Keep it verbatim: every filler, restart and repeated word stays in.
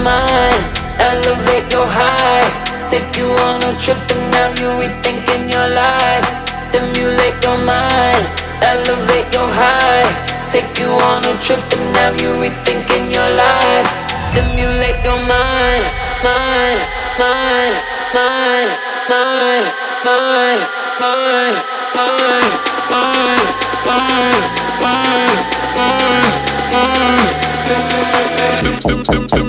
mind, elevate your high. Take you on a trip and now you rethinking your life. Stimulate your mind, elevate your high. Take you on a trip and now you rethinking your life. Stimulate your mind, mind, mind, mind, mind, mind, mind, mind, mind, mind, mind, mind, mind. Stim, stim, stim, stim.